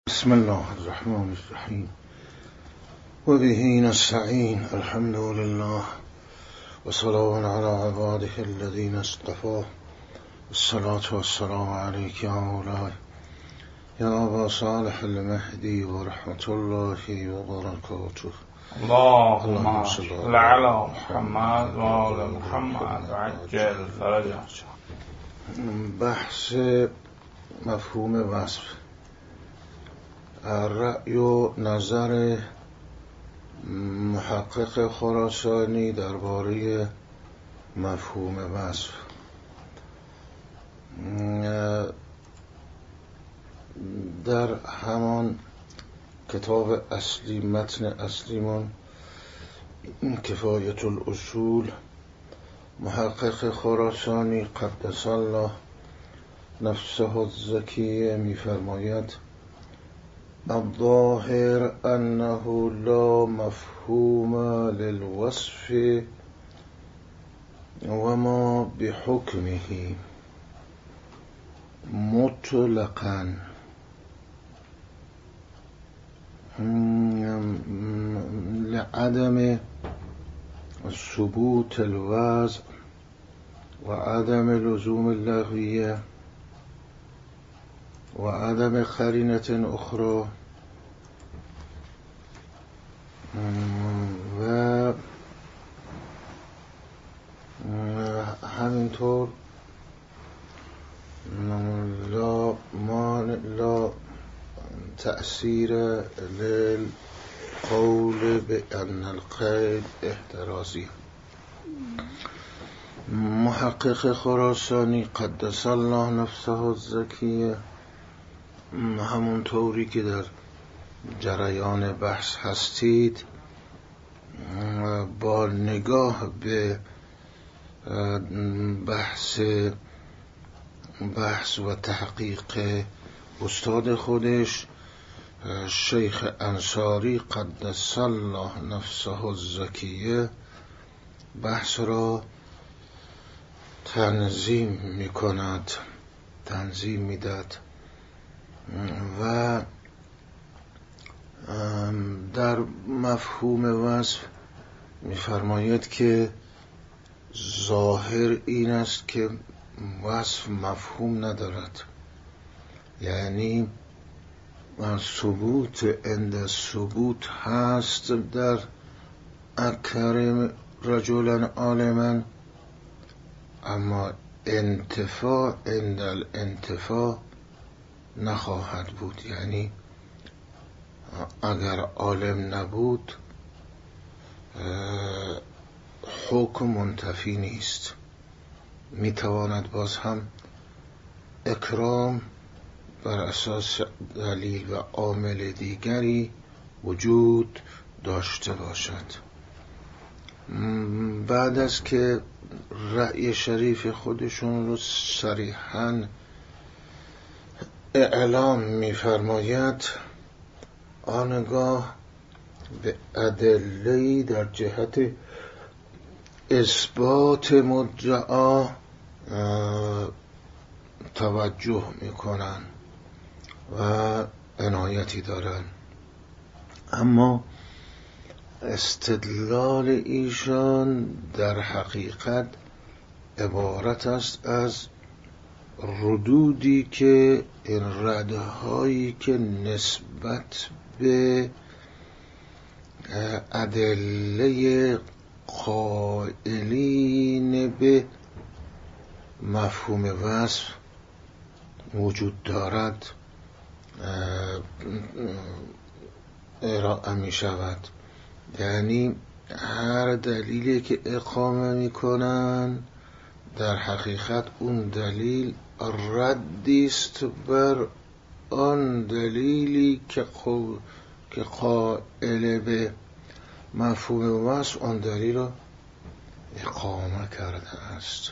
بسم الله الرحمن الرحیم و به نستعین. الحمد لله و سلام علی عباده الذین اصطفی. الصلاة والسلام علیک یا مولاي یا ابا صالح المهدی و رحمت الله و برکاته. اللهم صل علی محمد و آل محمد و عجل فرجهم. بحث مفهوم وصف. رأی و نظر محقق خراسانی درباره مفهوم وصف. در همان کتاب اصلی، متن اصلیمون کفایت الاصول، محقق خراسانی قدس الله نفسه الزکیه می‌فرماید الظاهر انه لا مفهوم للوصف وما بحكمه مطلقا لعدم ثبوت الوضع وعدم لزوم اللغوية وعدم قرينة أخرى و همینطور لا تأثیر للقول بأن القید احترازی. محقق خراسانی قدس الله نفسه الزکیه همونطوری که در جریان بحث هستید با نگاه به بحث و تحقیق استاد خودش شیخ انصاری قدس الله نفسه الزکیه بحث را تنظیم میداد و در مفهوم وصف می‌فرماید که ظاهر این است که وصف مفهوم ندارد، یعنی ثبوت عند ثبوت هست در اکرم رجلا عالما، اما انتفاع عند الانتفاع نخواهد بود. یعنی اگر عالم نبود حکم منتفی نیست، میتواند باز هم اکرام بر اساس دلیل و عامل دیگری وجود داشته باشد. بعد از که رأی شریف خودشون رو صریحاً اعلام می‌فرماید، آنگاه به ادله‌ای در جهت اثبات مدعا توجه میکنن و عنایتی دارن، اما استدلال ایشان در حقیقت عبارت است از ردودی که این ردهایی که نسبت به ادله قائلین به مفهوم وصف وجود دارد ارائه می شود. یعنی هر دلیلی که اقامه می کنن در حقیقت اون دلیل ردی است بر آن دلیلی که قائل به مفهوم وصف آن دلیل را اقامه کرده است.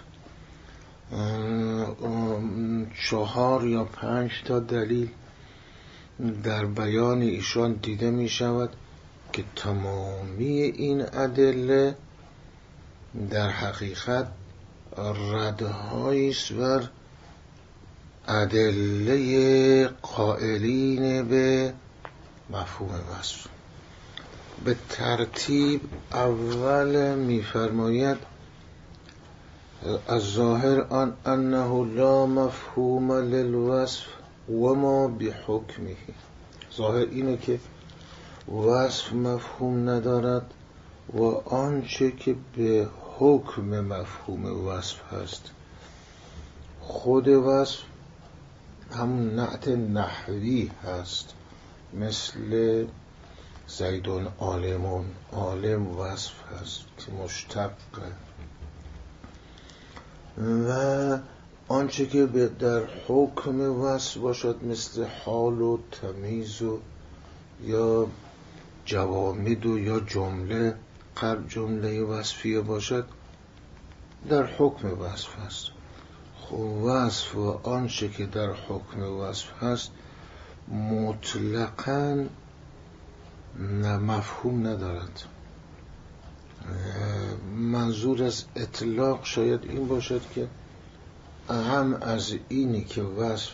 4 یا 5 تا دلیل در بیان ایشان دیده می شود که تمامی این ادله در حقیقت ردهایی است بر ادله قائلین به مفهوم وصف. به ترتیب اول می‌فرماید الظاهر آن انه لا مفهوم للوصف و ما بحکمه. ظاهر اینه که وصف مفهوم ندارد و آنچه که به حکم مفهوم وصف هست. خود وصف همون نعت نحوی هست، مثل زیدون عالمون. عالم وصف هست که مشتق، و آنچه که در حکم وصف باشد مثل حال و تمیز و یا جوامد و یا جمله وصفیه باشد در حکم وصف هست. وصف و آنچه که در حکم وصف هست مطلقاً مفهوم ندارد. منظور از اطلاق شاید این باشد که اهم از اینی که وصف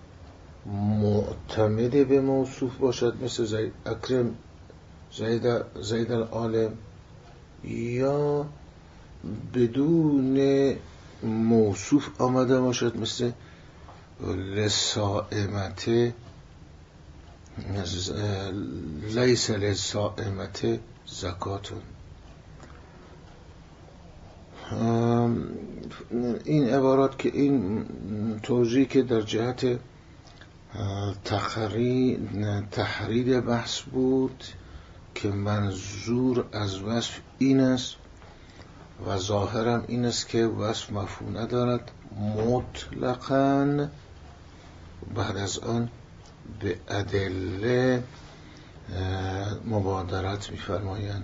معتمد به موصوف باشد، مثل اکرم زید العالم، یا بدون موصوف آمده باشد، مثل لسائمته لیس للصائمة زکاتون. این عبارات که این توضیح که در جهت تحریر بحث بود که منظور از وصف این است و ظاهرم این است که وصف مفهوم ندارد مطلقاً. بعد از آن به ادله مبادرت می‌فرمایند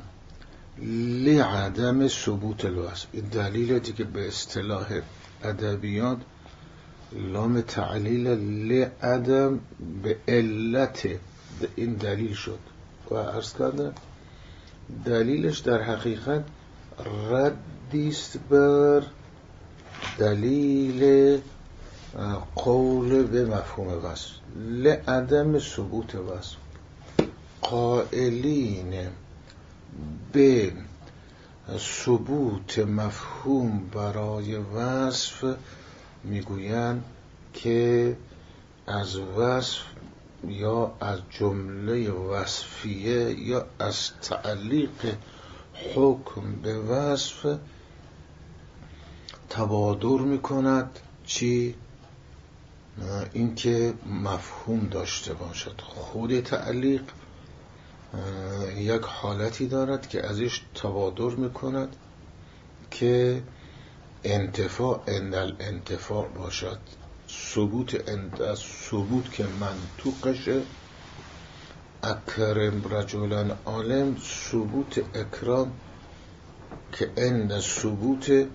لعدم ثبوت الوصف. این دلیلی که به اصطلاح ادبیات لام تعلیل لعدم به علت این دلیل شد و عرض کردم دلیلش در حقیقت ردیست بر دلیل قول به مفهوم وصف. لعدم ثبوت وصف، قائلین به ثبوت مفهوم برای وصف میگویند که از وصف یا از جمله وصفیه یا از تعلیق حکم به وصف تبادر میکند چی؟ این که مفهوم داشته باشد. خود تعلیق یک حالتی دارد که ازش تبادر میکند که انتفاع اندل انتفاع باشد. ثبوت اند ثبوت که منطوقشه اکرم رجلن عالم، ثبوت اکرام که اند ثبوت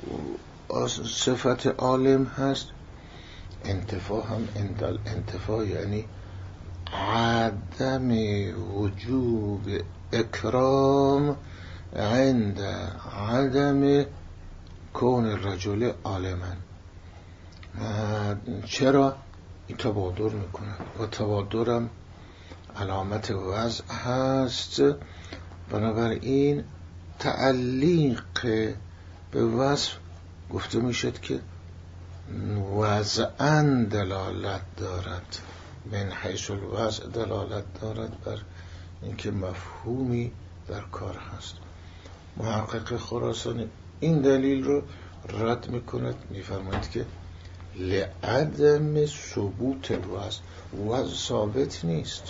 صفت عالم هست. انتفاع هم اندل انتفاع یعنی عدم وجوب اکرام عند عدم کون الرجل عالما. چرا؟ این تبادر میکنه و تبادرم علامت وضع هست. بنابراین تعلیق به وصف گفته میشد که وضعاً دلالت دارد، من حیث الوضع دلالت دارد بر اینکه مفهومی در کار هست. محقق خراسانی این دلیل رو رد میکند، میفرماید که لعدم ثبوت الوضع، وضع ثابت نیست.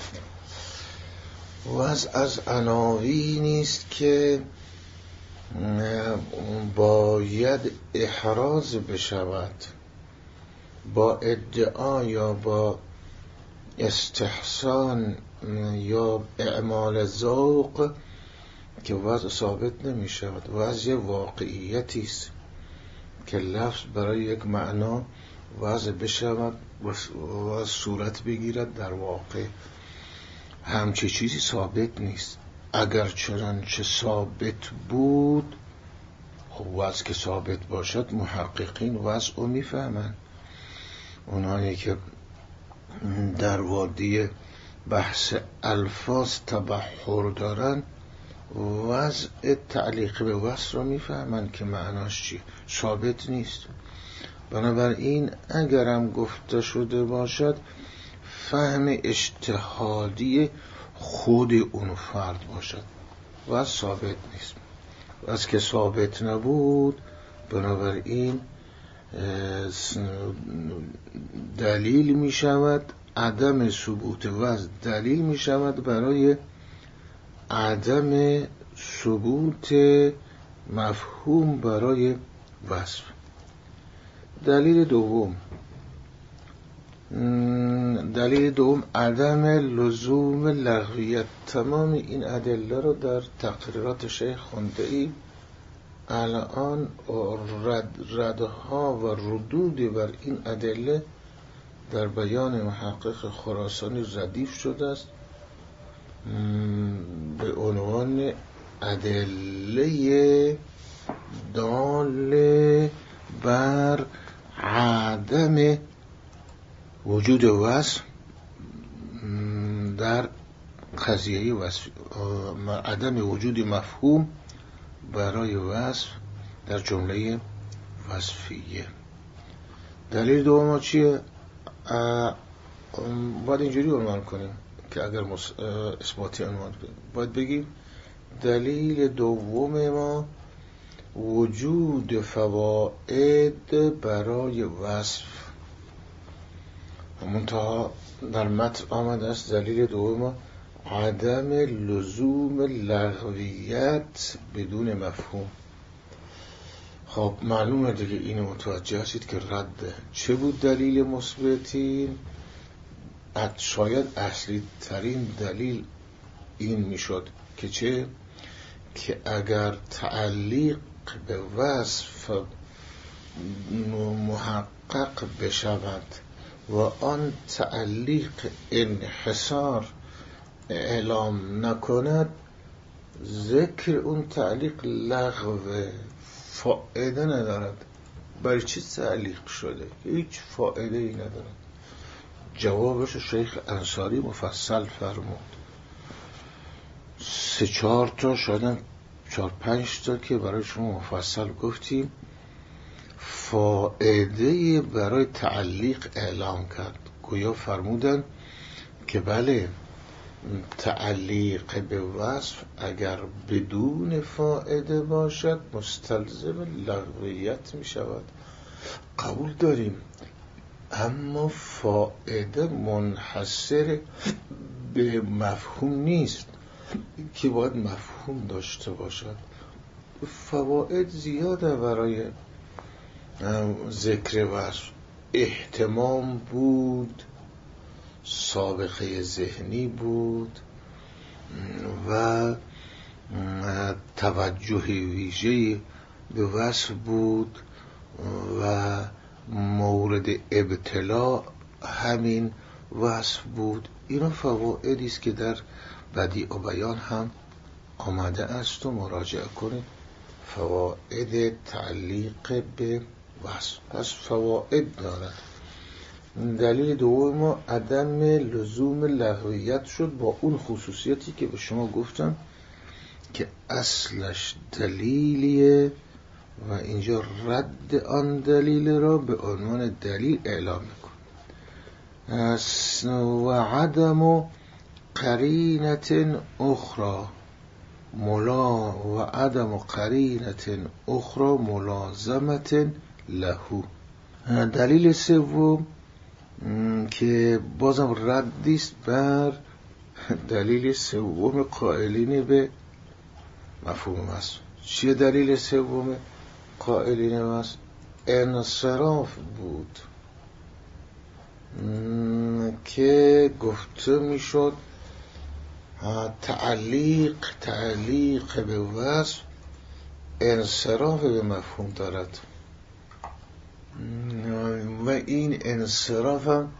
وضع از عناوینی نیست که باید احراز بشود با ادعا یا با استحسان یا اعمال ذوق که وضع ثابت نمی شود. وضع واقعیتی است که لفظ برای یک معنا وضع بشود و صورت بگیرد در واقع. همچه چیزی ثابت نیست. اگر چنانچه ثابت بود، خب وضع که ثابت باشد محققین وضع رو میفهمن. اونایی که در وادی بحث الفاظ تبحر دارن وضع تعلیق به وصف رو میفهمن که معناش چیه، ثابت نیست. بنابراین اگرم گفته شده باشد فهم اجتهادی خود اون فرد باشد و ثابت نیست. و از که ثابت نبود بنابراین دلیل می شود، عدم ثبوت وصف دلیل می شود برای عدم ثبوت مفهوم برای وصف. دلیل دوم عدم لزوم لغویت. تمام این ادله رو در تقریرات شیخ خونده ایم. الان ردها و ردود بر این ادله در بیان محقق خراسانی ردیف شده است به عنوان ادله دال بر عدم وجود وصف در قضیه وصف، عدم وجود مفهوم برای وصف در جمله وصفیه. دلیل دوم چیه؟ باید اینجوری عنوان کنیم که اگر اثباتی عنوان کنیم باید بگیم دلیل دوم ما وجود فواید برای وصف. منتها در متن آمده است دلیل دوم عدم لزوم لغویت بدون مفهوم. خب معلومه دیگه اینو متوجه هستید که رد چه بود دلیل مثبتین؟ شاید اصلی ترین دلیل این میشد که چه؟ که اگر تعلیق به وصف محقق بشود و آن تعلیق انحصار اعلام نکند، ذکر اون تعلیق لغو، فائده ندارد. برای چی تعلیق شده؟ هیچ فائده ای ندارد. جوابش شیخ انصاری مفصل فرمود، 3-4 تا شاید 4-5 تا که برای شما مفصل گفتیم فائده برای تعلیق اعلام کرد. گویا فرمودن که بله تعلیق به وصف اگر بدون فائده باشد مستلزم لغویت می شود. قبول داریم، اما فائده منحصر به مفهوم نیست که باید مفهوم داشته باشد. فواید زیاده برای ذکر وصف. اهتمام بود، سابقه ذهنی بود و توجه ویژه‌ای به وصف بود و مورد ابتلا همین وصف بود. اینا فوائدی است که در بدیع و بیان هم آمده است و مراجعه کنید. فواید تعلیق به وصف پس فواید دارد. دلیل دوم ما عدم لزوم لغویت شد با اون خصوصیتی که به شما گفتم که اصلش دلیلیه و اینجا رد آن دلیل را به عنوان دلیل اعلام میکن. و عدم قرینت اخرى و عدم قرینت اخرى ملازمت له. دلیل سوم که بازم ردیست بر دلیل سوم قائلین به مفهوم است. چیه دلیل سوم قائلین است؟ انصراف بود که گفته میشد تعلیق به وصف انصراف به مفهوم دارد و این انصراف هم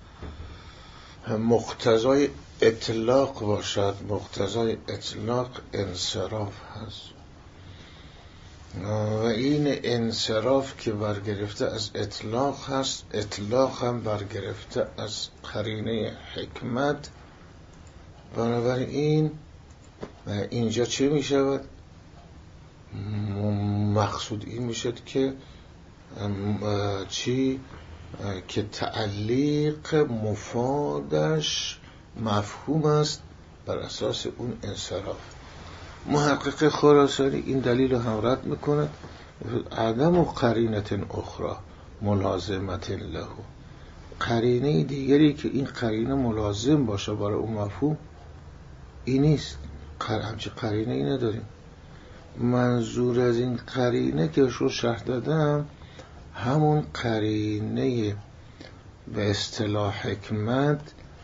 مقتضای اطلاق باشد. مقتضای اطلاق انصراف هست. و این انصراف که برگرفته از اطلاق هست، اطلاق هم برگرفته از قرینه حکمت. بنابراین اینجا چه می شود؟ مقصود این می شد که که تعلیق مفادش مفهوم است بر اساس اون انصراف. محقق خراسانی این دلیل رو هم رد میکند. عدم و قرینت اخرى ملازمت له، قرینه دیگری که این قرینه ملازم باشه برای اون مفهوم این نیست. همچه قرینه ای نداریم. منظور از این قرینه که رو شرح دادم همون قرینه به اصطلاح حکمت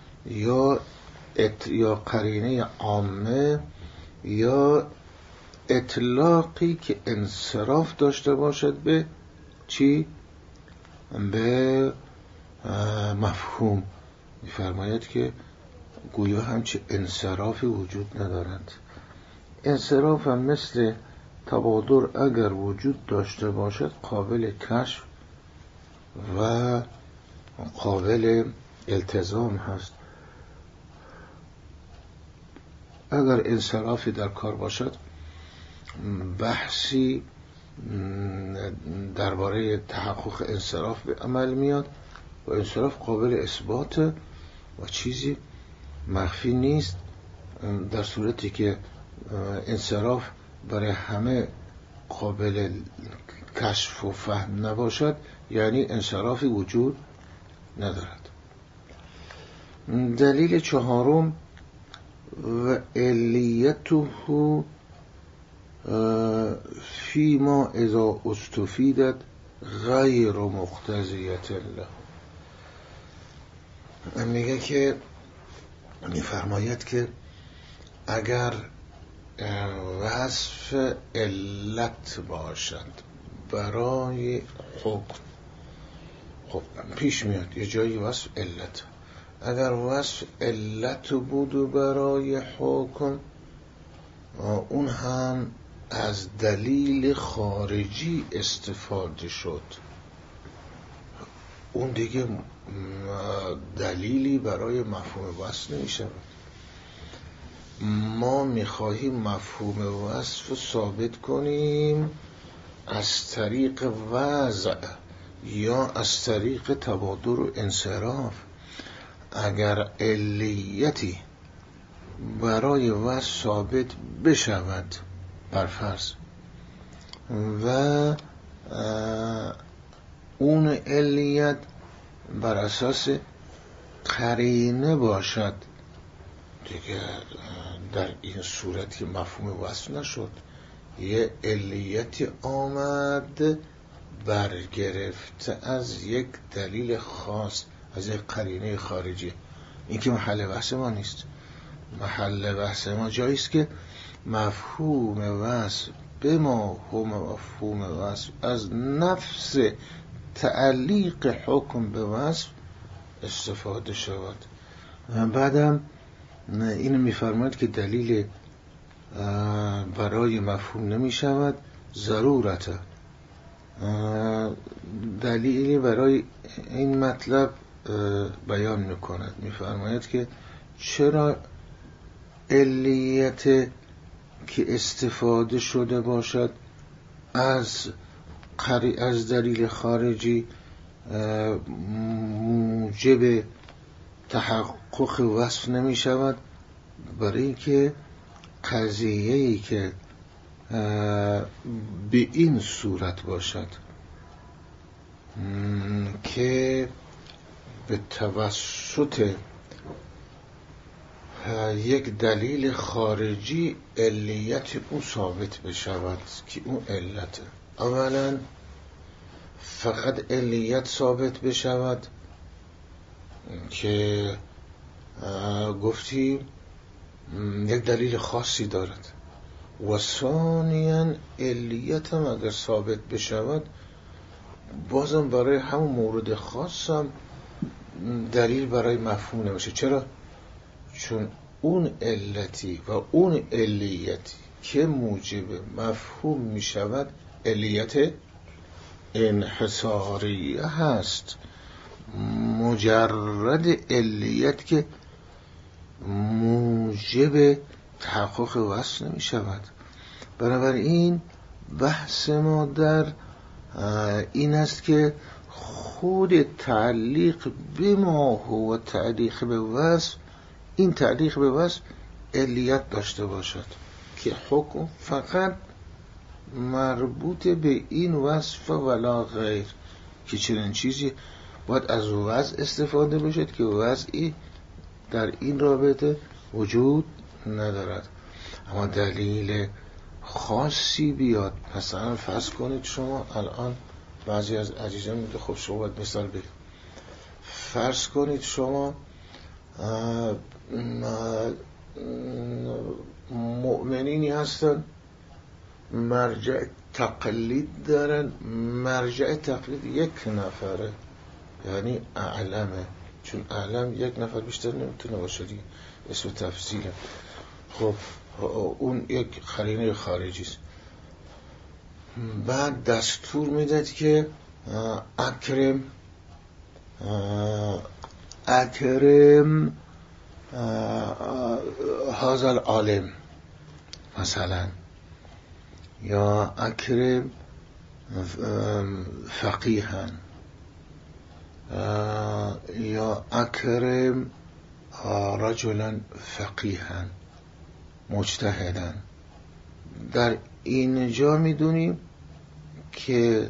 یا قرینه عامه یا اطلاقی که انصراف داشته باشد به چی؟ به مفهوم. می‌فرماید که گویا همچه انصرافی وجود ندارند. انصراف هم مثل تبادر اگر وجود داشته باشد قابل کشف و قابل التزام هست. اگر انصرافی در کار باشد بحثی درباره تحقق انصراف به عمل میاد و انصراف قابل اثبات و چیزی مخفی نیست. در صورتی که انصراف برای همه قابل کشف و فهم نباشد یعنی انصرافی وجود ندارد. دلیل چهارم و علیته فیما اذا استفیدت غیر مقتضیت له. میگه که میفرماید که اگر وصف علت باشد برای حکم، خب پیش میاد یه جایی وصف علت، اگر وصف علت بود برای حکم اون هم از دلیل خارجی استفاده شد، اون دیگه دلیلی برای مفهوم وصف نمیشه. ما میخواهیم مفهوم وصف ثابت کنیم از طریق وضع یا از طریق تبادر و انصراف. اگر علیتی برای وصف ثابت بشود برفرض و اون علیت بر اساس قرینه باشد دیگه در این صورت که مفهوم وصف نشد، یه علیتی آمد برگرفته از یک دلیل خاص، از یک قرینه خارجی. این که محل بحث ما نیست. محل بحث ما جاییست که مفهوم وصف به ما هم مفهوم وصف از نفس تعلیق حکم به وصف استفاده شود. بعدم اینو میفرماید که دلیل برای مفهوم نمی شود ضرورته. دلیلی برای این مطلب بیان میکند، میفرماید که چرا علیت که استفاده شده باشد از دلیل خارجی موجب تحقق وصف نمی شود؟ برای اینکه قضیه‌ای که به این صورت باشد که به توسط یک دلیل خارجی علیت او ثابت بشود که اون علته. اولا فقط علیت ثابت بشود که گفتی یک دلیل خاصی دارد و ثانیاً علیت هم اگر ثابت بشود بازم برای همون مورد خاص هم دلیل برای مفهوم نمیشه. چرا؟ چون اون علتی و اون علیتی که موجب مفهوم میشود علیت انحصاریه هست، مجرد علیت که موجب تحقق وصل نمی شود. بنابراین بحث ما در این است که خود تعلیق به ما هو تعلیق به وصف، این تعلیق به وصف علیت داشته باشد که حکم فقط مربوط به این وصف ولا غیر، که چنین چیزی باید از وضع استفاده بشد که وضعی در این رابطه وجود ندارد. اما دلیل خاصی بیاد، مثلا فرض کنید شما الان بعضی از عزیزان میگه خب شما باید مثال بگید، فرض کنید شما مؤمنینی هستن مرجع تقلید دارن، مرجع تقلید یک نفره، یعنی اعلمه، چون اعلم یک نفر بیشتر نمیتونه باشه دیگه، اسم تفصیله. خب اون یک قرینه خارجی است. بعد دستور میداد که اکرم هذا العالم مثلا، یا اکرم فقیها، یا اکرم رجلا فقیها مجتهدا. در اینجا میدونیم که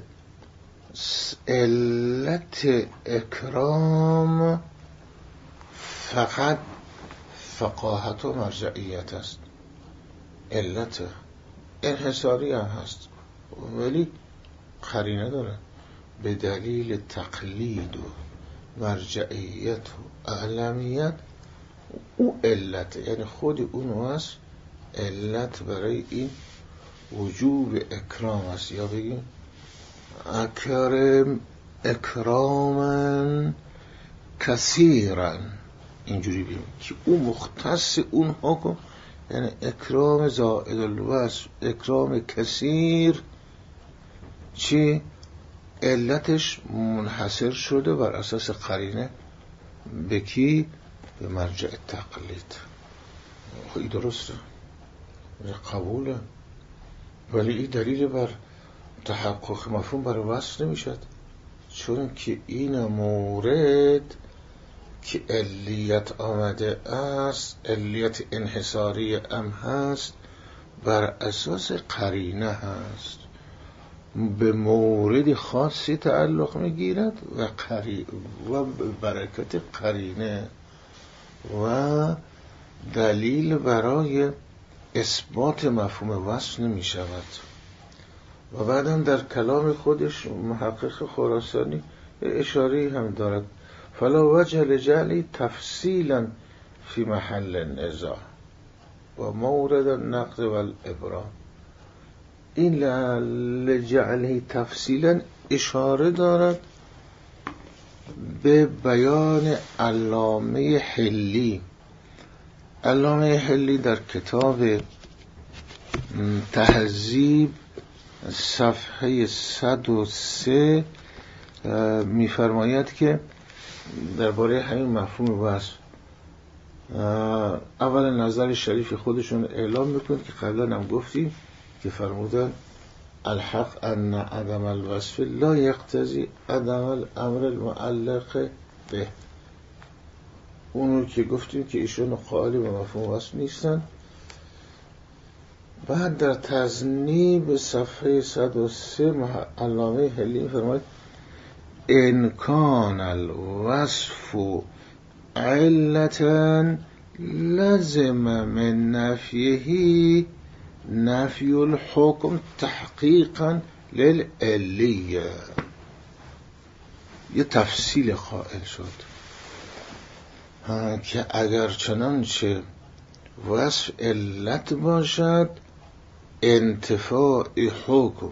علت اکرام فقط فقاهت و مرجعیت است، علت انحصاری هم هست ولی قرینه داره، به دلیل تقلید و مرجعیت و اعلمیت او علت، یعنی خود اون واسه علت برای این وجوب اکرام است. یا بگیم اکرم اکراما کثیرا، اینجوری بگیم که اون مختص اون حکم، یعنی اکرام زائد الوصف، اکرام کثیر، چی؟ علتش منحصر شده بر اساس قرینه به کی؟ به مرجع تقلید. خیلی درسته، قبوله، ولی این دلیل بر تحقق مفهوم بر وصل نمیشد، چون که این مورد که علیت آمده است، علیت انحصاری ام هست، بر اساس قرینه هست، به مورد خاصی تعلق میگیرد و برکت قرینه و دلیل برای اثبات مفهوم وصل نمی شود. و بعدم در کلام خودش محقق خراسانی اشاره هم دارد، فلا وجه لجعلی تفصیلا فی محل النزاع و مورد النقد والابرام. این لجعلی تفصیلا اشاره دارد به بیان علامه حلی. علامه حلی در کتاب تهذیب صفحه 103 می‌فرماید که درباره همین مفهوم وصف اول نظر شریف خودشون اعلام میکنه که قبلا هم گفتیم که فرمودن الحق ان عدم الوصف لا یقتضی عدم الامر المعلق به. اونو که گفتیم که ایشون قائل به مفهوم وصف نیستن. بعد در تذنیب صفحه 103 علامه حلی فرماید ان کان الوصف علتا لازم من نفیه نفی الحکم تحقیقا للعلیه. یه تفصیل قائل شد که اگر چنانچه وصف علت باشد انتفاع حکم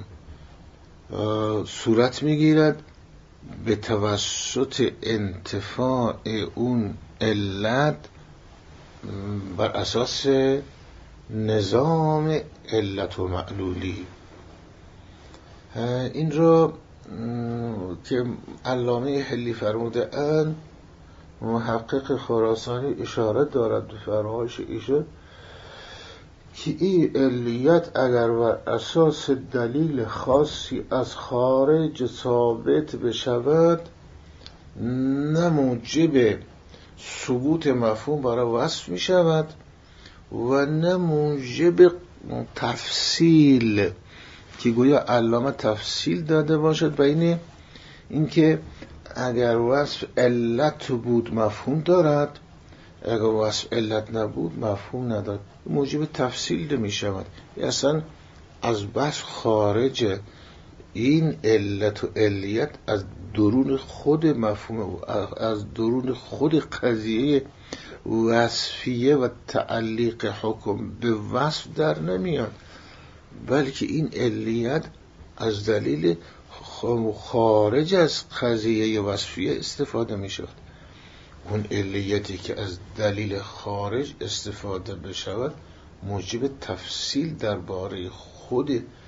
صورت میگیرد به توسط انتفاع اون علت بر اساس نظام علت و معلولی. این رو که علامه حلی فرموده اند، محقق خراسانی اشاره دارد به فرمایش ایشون که این علیت اگر بر اساس دلیل خاصی از خارج ثابت بشود، نه موجب ثبوت مفهوم برای وصف می شود و نه موجب تفصیل، که گویا علامه تفصیل داده باشد بین اینکه اگر وصف علت بود مفهوم دارد، اگر وصف علت نبود مفهوم ندارد، موجب تفصیل می شود. اصلا از بس خارجه. این علت و علیت از درون خود مفهوم، از درون خود قضیه وصفیه و تعلیق حکم به وصف در نمیاد، بلکه این علیت از دلیل خارج از قضیه وصفیه استفاده می شود. اون علیتی که از دلیل خارج استفاده بشود موجب تفصیل درباره خود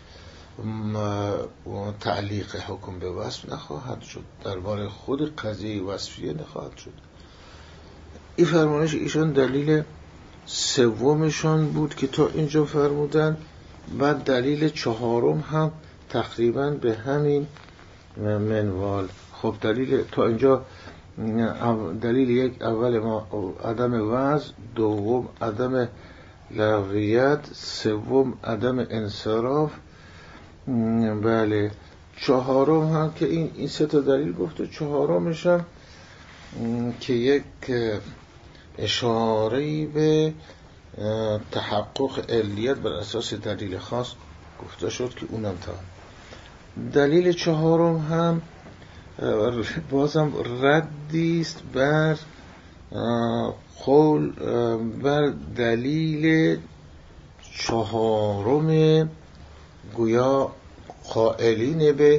تعلیق حکم به وصف نخواهد شد، درباره خود قضیه وصفیه نخواهد شد. این فرمایش ایشان دلیل سومشان بود که تا اینجا فرمودن. بعد دلیل چهارم هم تقریبا به همین منوال. خب دلیل تا اینجا دلیل یک، اول ما عدم وضع، دوم عدم لغویت، سوم عدم انصراف. بله، چهارم هم که این سه تا دلیل گفته، چهارمش هم که یک اشاره‌ای به تحقق علیت بر اساس دلیل خاص گفته شد که اونم تا دلیل چهارم هم بازم ردیست بر قول بر دلیل چهارم گویا قائلین به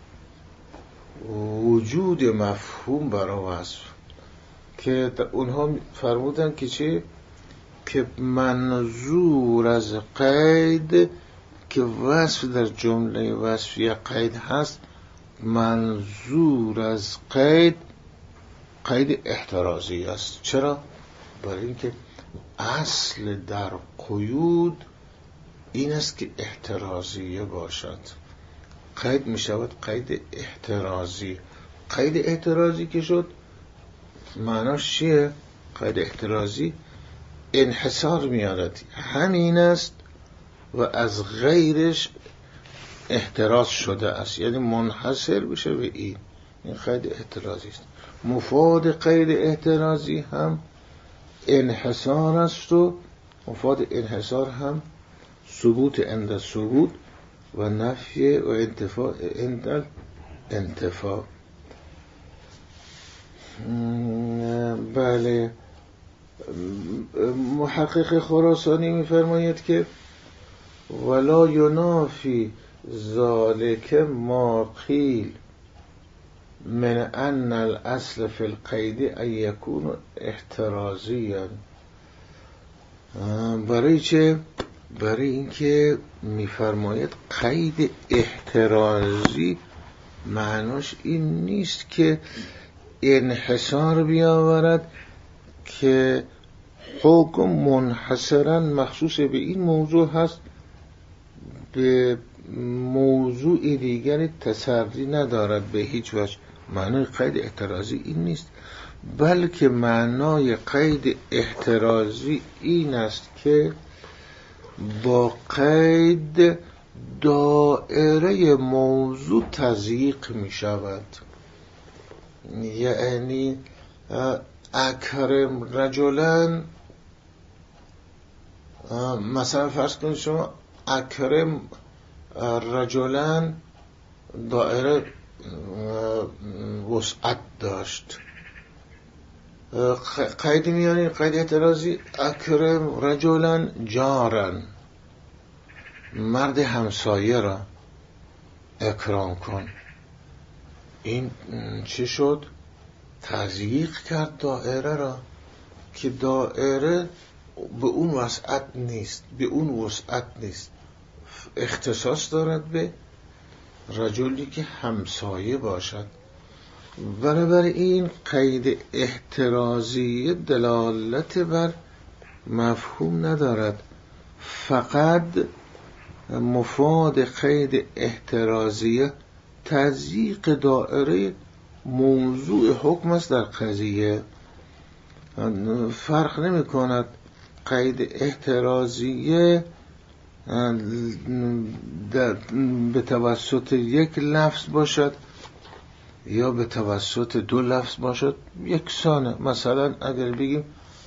وجود مفهوم برای وصف، که اونها فرمودن که چه؟ که منظور از قید که وصف در جمله وصفی قید هست، منظور از قید احترازی است. چرا؟ برای اینکه اصل در قیود این است که احترازیه باشد. قید می شود قید احترازی. قید احترازی که شد معناش چیه؟ قید احترازی انحصار میارد، همین است و از غیرش احتراز شده است، یعنی منحصر بشه به این قید احترازی است. مفاد قید احترازی هم انحصار است و مفاد انحصار هم ثبوت عند ثبوت و نفی و انتفاع عند انتفاع. بله، محقق خراسانی می‌فرماید که ولا ینافی ذالک ما قیل من ان الاصل فی القید ان یکون احترازیا. برای چه؟ برای اینکه می‌فرماید قید احترازی معناش این نیست که انحصار بیاورد که حکم منحصراً مخصوص به این موضوع هست، به موضوع دیگری تسری ندارد به هیچ وجه. معنای قید احترازی این نیست، بلکه معنای قید احترازی این است که با قید دائره موضوع تضییق می شود. یعنی اکرم رجلن، مثلا فرض کنید شما اکرم رجلن دائره وسعت داشت، قید میانید قید اعتراضی اکرم رجلن جارن، مرد همسایه را اکرام کن. این چه شد؟ تضییق کرد دائره را، که دائره به اون وسعت نیست، اختصاص دارد به رجلی که همسایه باشد. بنابراین قید احترازی دلالت بر مفهوم ندارد، فقط مفاد قید احترازی تضییق دائره موضوع حکم است در قضیه. فرق نمی کند قید احترازی به توسط یک لفظ باشد یا به توسط دو لفظ باشد، یکسانه. مثلا اگر بگیم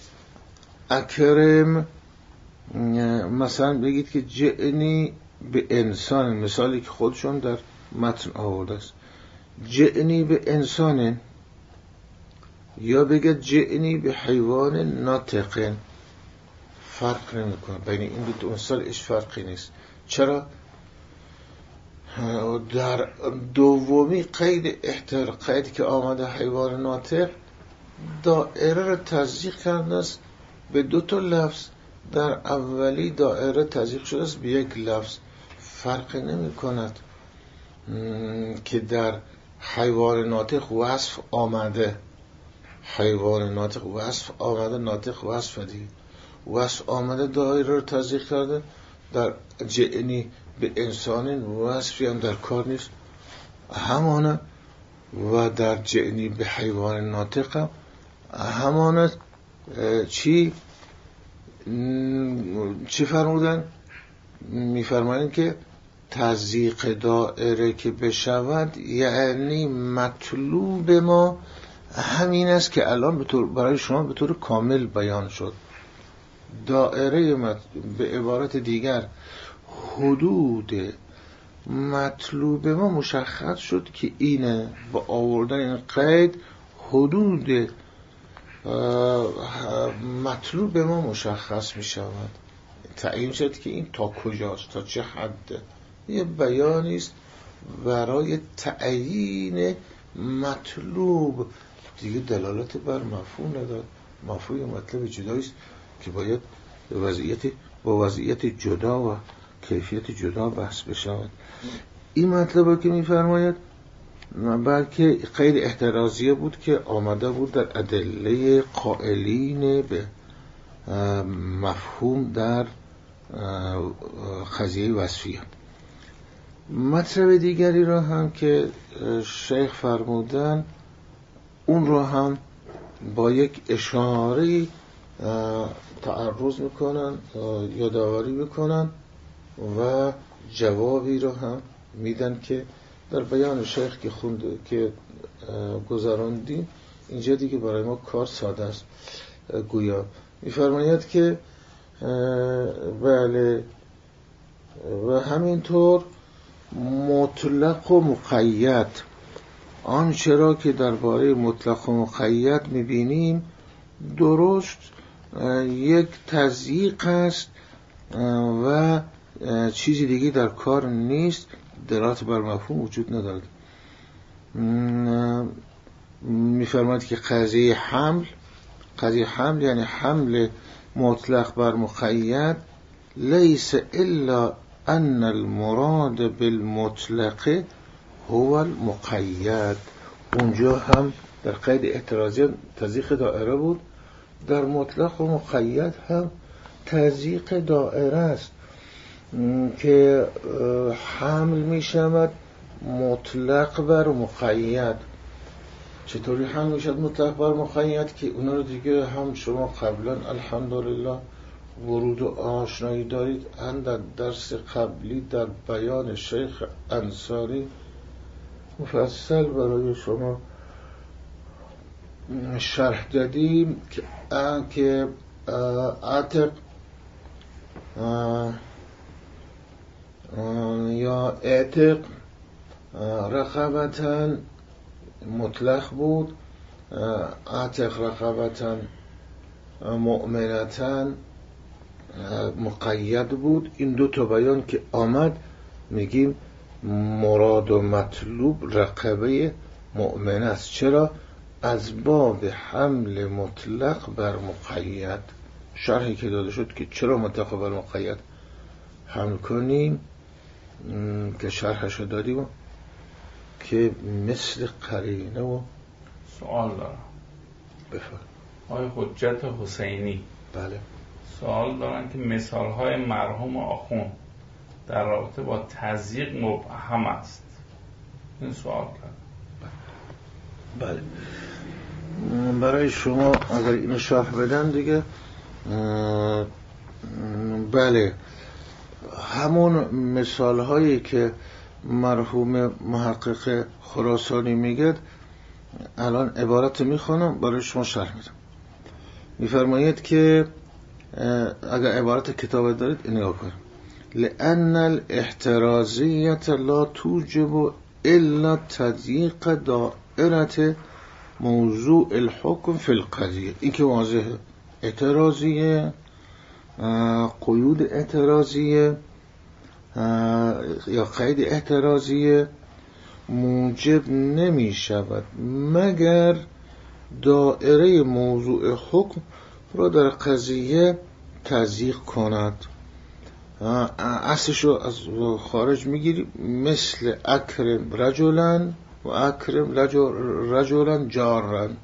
اکرم، مثلا بگید که جئنی به انسان، مثالی که خودشون در متن آورده است، جئنی به انسان، یا بگید جئنی به حیوان ناطق، فرق نمیکنه بین این دو مثال، هیچ فرقی نیست. چرا؟ در دومی قیدی که آمده حیوان ناطق، دائره را تضییق کرده است به دو تا لفظ، در اولی دائره تضییق شده است به یک لفظ. فرق نمی کند که در حیوان ناطق وصف آمده، حیوان ناطق وصف آمده، ناطق وصف دیگه، وصف آمده دائره رو تضییق کرده. در جئنی به انسان وصفی هم در کار نیست همانه، و در جئنی به حیوان ناطق هم همانه. چی فرمودن؟ میفرمایند که تضییق دائره که بشود، یعنی مطلوب ما همین است که الان برای شما به طور کامل بیان شد. دائره به عبارت دیگر حدود مطلوب ما مشخص شد که اینه. با آوردن این قید حدود مطلوب ما مشخص می شود، تعیین شد که این تا کجاست، تا چه حده. یه بیانی است برای تعیین مطلوب، دیگه دلالت بر مفهوم ندارد. مفهوم مطلب جدایی است که باید با وضعیت جدا و کیفیت جدا بحث بشود. این مطلب که می‌فرماید بلکه قید احترازیه بود که آمده بود در ادله قائلین به مفهوم در قضیه وصفیه. مطلب دیگری را هم که شیخ فرمودن، اون را هم با یک اشاره تعرض میکنن، یادآوری میکنن و جوابی را هم میدن که در بیان شیخ که که گذراندیم اینجا دیگه برای ما کار ساده است. گویا میفرماید که بله، و همینطور مطلق و مقید، آنچه را که درباره مطلق و مقید میبینیم درست یک تضییق است و چیزی دیگه در کار نیست، دلالت بر مفهوم وجود ندارد. میفرماید که قضیه حمل یعنی حمل مطلق بر مقید، لیس الا ان المراد بالمطلق هو المقید. اونجا هم در قید احترازی تضییق دائره بود، در مطلق و مقید هم تضییق دائره است که حمل می شود مطلق بر مقید. چطوری حمل می شود مطلق بر مقید؟ که اونا رو دیگه هم شما قبلا الحمدلله ورود و آشنایی دارید. در درس قبلی در بیان شیخ انصاری مفصل برای شما شرح دادیم که عتق یا اعتق رقبتن مطلق بود، عتق رقبتن مؤمنتن مقید بود. این دو تا بیان که آمد میگیم مراد و مطلوب رقبه مؤمن است. چرا؟ از باب حمل مطلق بر مقید. شرحی که داده شد که چرا مطلق بر مقید حمل کنیم که شرحش رو دادیم که مثل قرینه و سوال دارم. بفرم. آقای حجت حسینی بله سوال دارن که مثالهای مرحوم آخوند در رابطه با تضییق مبهم است. این سوال کرد. بله برای شما اگر اینو شرح بدن دیگه بله همون مثال هایی که مرحوم محقق خراسانی میگه الان عبارت میخونم برای شما شرح میدم. میفرمایید که اگر عبارت کتاب دارید نگاه کنید. لأن الاحترازیت لا توجب الا تضییق دائرة موضوع الحکم فی القضیه. این که واضحه. اعتراضیه، قیود اعتراضیه یا قید اعتراضیه موجب نمی شود مگر دائره موضوع حکم را در قضیه تضییق کند. اصلشو از خارج میگیری مثل اکرم رجلن و اکرم رجلن جارن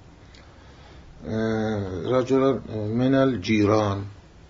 رجلن من الجیران.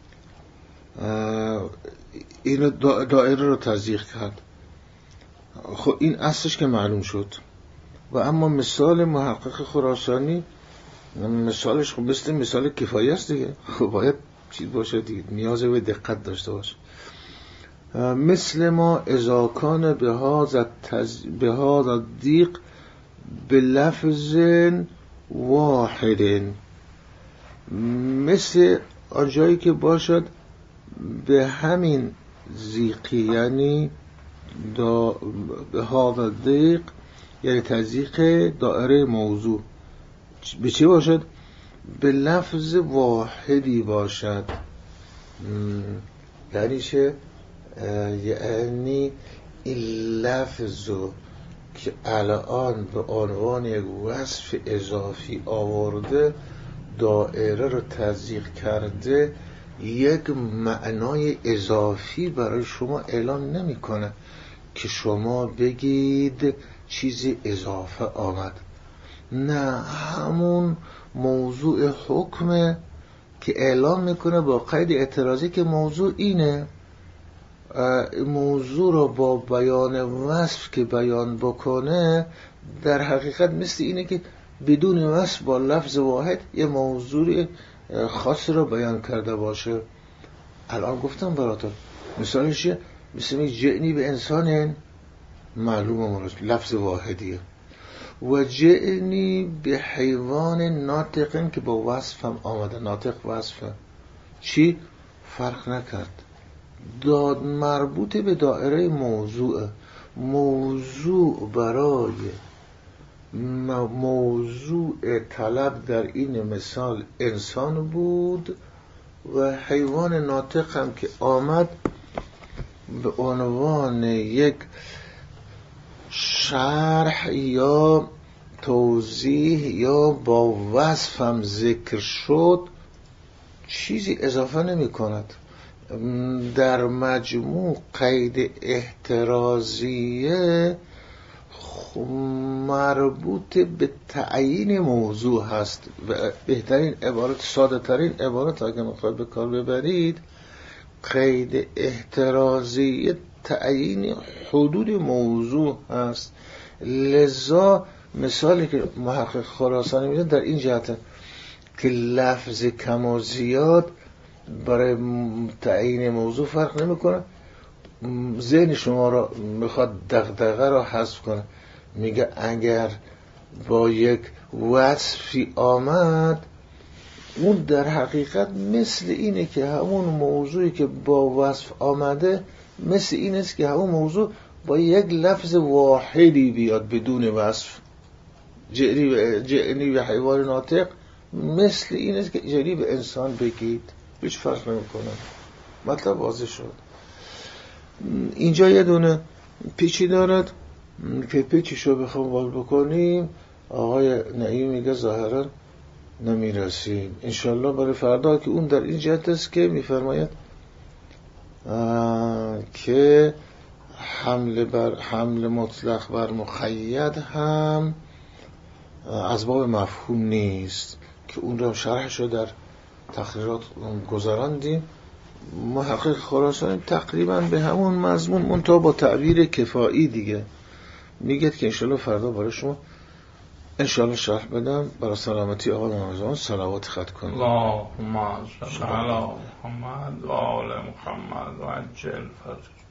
این دائره رو تضییق کرد. خب این اصلش که معلوم شد. و اما مثال محقق خراسانی مثالش خب مثال کفایه است دیگه. خب باید چیز باشه دیگه، نیاز به دقت داشته باشه. مثل ما اذا کان به هذا دیق به لفظ واحد، مثل آنجایی که باشد به همین زیقی، یعنی به هذا دیق یعنی تضییق دائره موضوع به چی باشد؟ به لفظ واحدی باشد. یعنی چه؟ یعنی این لفظو که الان به عنوان یک وصف اضافی آورده دائره رو تضییق کرده، یک معنای اضافی برای شما اعلام نمیکنه که شما بگید چیزی اضافه آمد. نه، همون موضوع حکمه که اعلام میکنه با قید اعتراضی که موضوع اینه. موضوع رو با بیان وصف که بیان بکنه در حقیقت مثل اینه که بدون وصف با لفظ واحد یه موضوع خاص رو بیان کرده باشه. الان گفتم براتون مثالش مثل جئنی به انسان معلومه لفظ واحدیه و جئنی به حیوان ناطقن که با وصف هم آمده. ناطق وصفه چی؟ فرق نکرد. داد مربوط به دائره موضوع برای موضوع طلب در این مثال انسان بود و حیوان ناطق هم که آمد به عنوان یک شرح یا توضیح یا با وصف هم ذکر شد، چیزی اضافه نمی کند. در مجموع قید احترازیه مربوط به تعیین موضوع هست. بهترین عبارت، ساده ترین عبارت اگه میخواد به کار ببرید، قید احترازیه تعیین حدود موضوع هست. لذا مثالی که محقق خراسانی میده در این جهته که لفظ کم و زیاد برای تعیین موضوع فرق نمیکنه. ذهن شما را میخواد دغدغه را حذف کنه، میگه اگر با یک وصفی آمد اون در حقیقت مثل اینه که همون موضوعی که با وصف آمده مثل این است که همون موضوع با یک لفظ واحدی بیاد بدون وصف. جئنی به حیوان ناطق مثل این است که جئنی به انسان بگید، هیچ فرق نمیکنه. مطلب واضح شد. اینجا یه دونه پیچی دارد که پیچیشو بخوام وال بکنیم آقای نعیم میگه ظاهرا نمیرسیم. انشالله برای فردا که اون در این جهت است که میفرماید که حمل مطلق بر مقید هم از باب مفهوم نیست که اون را شرحش رو در تقریرات گذراندیم. محقق خراسانی تقریبا به همون مضمون منتها با تعبیر کفایی دیگه میگه که انشالله فردا برای شما انشالله شرح بدم. برای سلامتی آقا نمازان صلوات خط کنید. اللهم صل علی محمد و آل محمد و عجل فرج